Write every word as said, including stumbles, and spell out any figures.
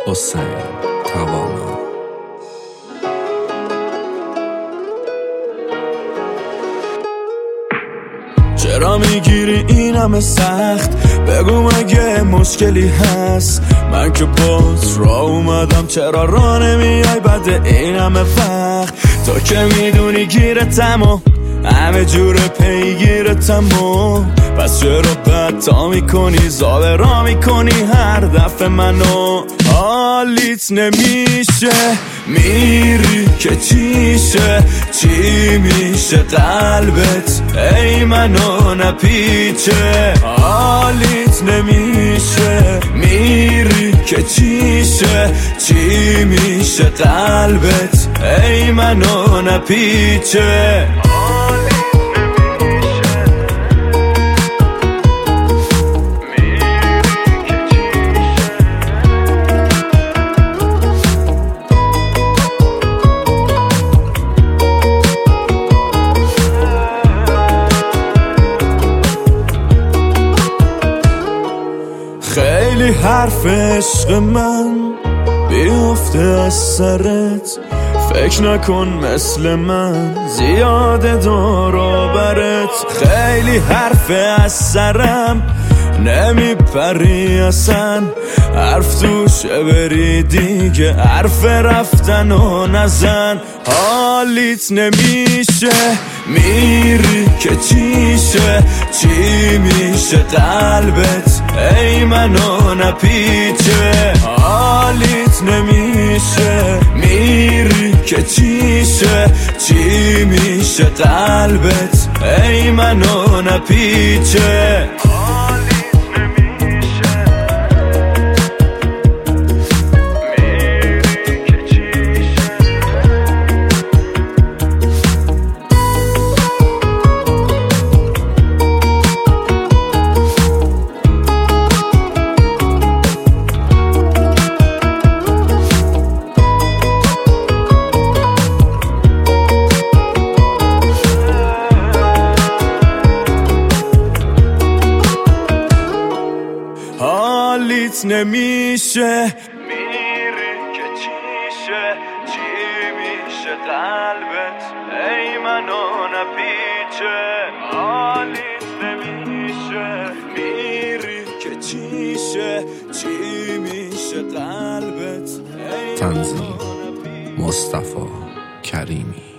حسین توانا. چرا میگیری این همه سخت؟ بگو مگه مشکلی هست؟ من که باز را اومدم، چرا را نمیای بعد این همه وقت؟ تو که میدونی گیرتم و همه جور پیگیرتم و پس چرا بد تا میکنی، زاوه را میکنی هر دفعه منو. حالیت نمیشه، میری که چیشه، چی میشه قلبت ای منو نپیچه. حالیت نمیشه، میری که چیشه، چی میشه قلبت ای منو نپیچه. خیلی حرف عشق من بیفته از سرت، فکر نکن مثل من زیاده دور و برت. خیلی حرف از سرم نمیپری اصلا، حرف توشه بری دیگه، حرف رفتن و نزن. حالیت نمیشه، میری که چیشه، چی میشه قلبت ای منو نپیچه. حالیت نمیشه، میری که چیشه، چی میشه قلبت ای منو نپیچه. حالیت نمیشه، میری که چیشه، چی میشه قلبت ای منو نپیچه. حالیت نمیشه، میری که چیشه، چی میشه قلبت ای منو نپیچه. تنظیم مصطفی کریمی.